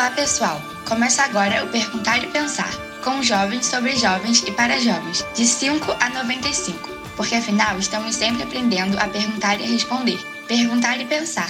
Olá, pessoal! Começa agora o Perguntar e Pensar, com jovens sobre jovens e para jovens, de 5 a 95, porque afinal estamos sempre aprendendo a perguntar e a responder. Perguntar e Pensar.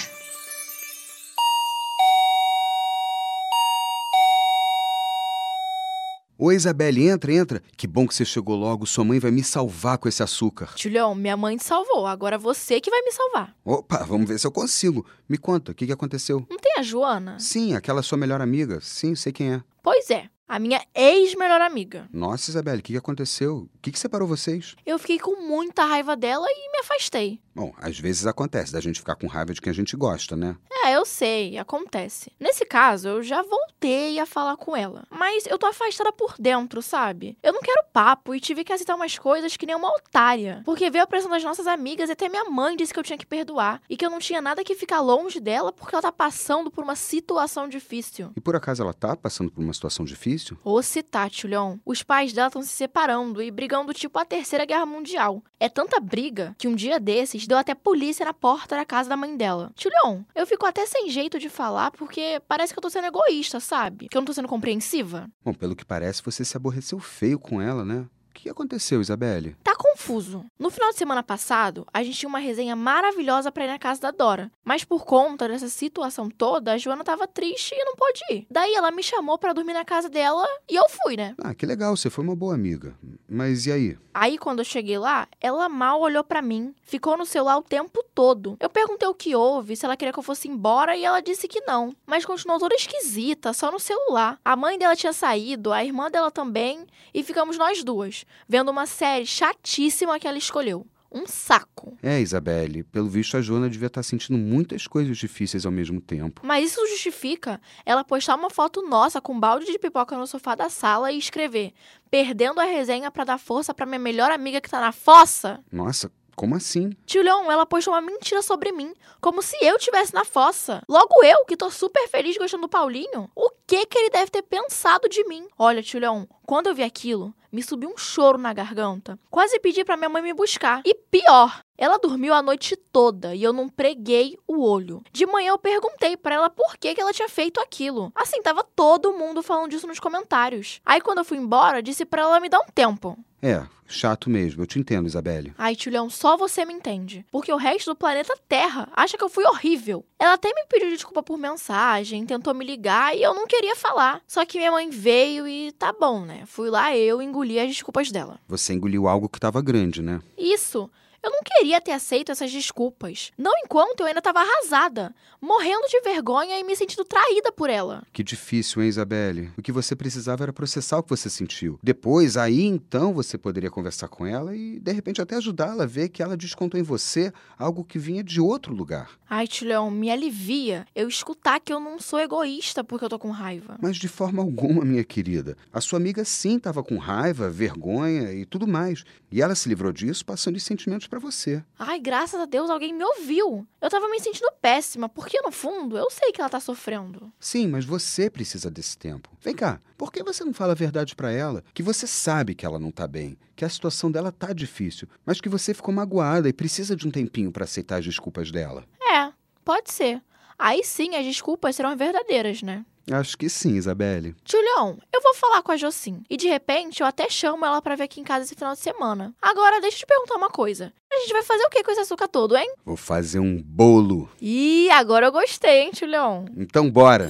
Oi, Isabelle, entra. Que bom que você chegou logo. Sua mãe vai me salvar com esse açúcar. Julião, minha mãe te salvou. Agora você que vai me salvar. Opa, vamos ver se eu consigo. Me conta, o que aconteceu? Não tem a Joana? Sim, aquela sua melhor amiga. Sim, sei quem é. Pois é, a minha ex-melhor amiga. Nossa, Isabelle, o que aconteceu? O que separou vocês? Eu fiquei com muita raiva dela e me afastei. Bom, às vezes acontece da gente ficar com raiva de quem a gente gosta, né? Eu sei, acontece. Nesse caso, eu já voltei a falar com ela. Mas eu tô afastada por dentro, sabe? Eu não quero papo e tive que aceitar umas coisas que nem uma otária. Porque veio a pressão das nossas amigas e até minha mãe disse que eu tinha que perdoar. E que eu não tinha nada que ficar longe dela porque ela tá passando por uma situação difícil. E por acaso ela tá passando por uma situação difícil? Ô, se tá, Julião. Os pais dela estão se separando e brigando tipo a Terceira Guerra Mundial. É tanta briga que um dia desses deu até polícia na porta da casa da mãe dela. Julião, eu fico até sem jeito de falar porque parece que eu tô sendo egoísta, sabe? Que eu não tô sendo compreensiva. Bom, pelo que parece, você se aborreceu feio com ela, né? O que aconteceu, Isabelle? Tá confuso. No final de semana passado, a gente tinha uma resenha maravilhosa pra ir na casa da Dora. Mas por conta dessa situação toda, a Joana tava triste e não pôde ir. Daí ela me chamou pra dormir na casa dela e eu fui, né? Ah, que legal, você foi uma boa amiga. Mas e aí? Aí, quando eu cheguei lá, ela mal olhou pra mim. Ficou no celular o tempo todo. Eu perguntei o que houve, se ela queria que eu fosse embora, e ela disse que não. Mas continuou toda esquisita, só no celular. A mãe dela tinha saído, a irmã dela também, e ficamos nós duas, vendo uma série chatíssima que ela escolheu. Um saco. Isabelle, pelo visto a Joana devia estar sentindo muitas coisas difíceis ao mesmo tempo. Mas isso justifica ela postar uma foto nossa com um balde de pipoca no sofá da sala e escrever: perdendo a resenha pra dar força pra minha melhor amiga que tá na fossa? Nossa, como assim? Julião, ela postou uma mentira sobre mim, como se eu estivesse na fossa. Logo eu, que tô super feliz gostando do Paulinho. O que ele deve ter pensado de mim? Olha, Julião, quando eu vi aquilo, me subiu um choro na garganta. Quase pedi pra minha mãe me buscar. E pior, ela dormiu a noite toda e eu não preguei o olho. De manhã eu perguntei pra ela por que ela tinha feito aquilo. Assim, tava todo mundo falando disso nos comentários. Aí quando eu fui embora, disse pra ela me dar um tempo. Chato mesmo, eu te entendo, Isabelle. Ai, Julião, só você me entende. Porque o resto do planeta Terra acha que eu fui horrível. Ela até me pediu desculpa por mensagem, tentou me ligar e eu não queria falar. Só que minha mãe veio e tá bom, né? Fui lá eu engoli as desculpas dela. Você engoliu algo que tava grande, né? Isso. Eu não queria ter aceito essas desculpas. Não enquanto eu ainda estava arrasada, morrendo de vergonha e me sentindo traída por ela. Que difícil, hein, Isabelle? O que você precisava era processar o que você sentiu. Depois, aí então, você poderia conversar com ela e, de repente, até ajudá-la a ver que ela descontou em você algo que vinha de outro lugar. Ai, Julião, me alivia eu escutar que eu não sou egoísta porque eu tô com raiva. Mas de forma alguma, minha querida. A sua amiga sim estava com raiva, vergonha e tudo mais. E ela se livrou disso passando os sentimentos para você. Ai, graças a Deus alguém me ouviu. Eu tava me sentindo péssima, porque no fundo eu sei que ela tá sofrendo. Sim, mas você precisa desse tempo. Vem cá, por que você não fala a verdade para ela? Que você sabe que ela não tá bem, que a situação dela tá difícil, mas que você ficou magoada e precisa de um tempinho para aceitar as desculpas dela. Pode ser. Aí sim as desculpas serão verdadeiras, né? Acho que sim, Isabelle. Julião, eu vou falar com a Jocim. E de repente eu até chamo ela pra vir aqui em casa esse final de semana. Agora, deixa eu te perguntar uma coisa. A gente vai fazer o que com esse açúcar todo, hein? Vou fazer um bolo. Ih, agora eu gostei, hein, Julião? Então bora.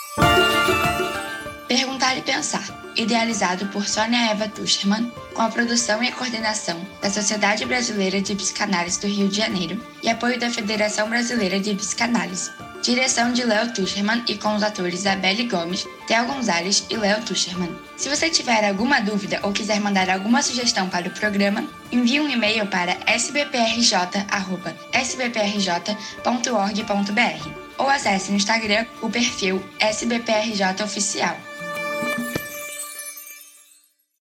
Perguntar e Pensar, idealizado por Sônia Eva Tuschermann, com a produção e a coordenação da Sociedade Brasileira de Psicanálise do Rio de Janeiro e apoio da Federação Brasileira de Psicanálise. Direção de Léo Tuschermann e com os atores Isabelle Gomes, Theo Gonzalez e Léo Tuschermann. Se você tiver alguma dúvida ou quiser mandar alguma sugestão para o programa, envie um e-mail para sbprj@sbprj.org.br ou acesse no Instagram o perfil SBPRJ Oficial.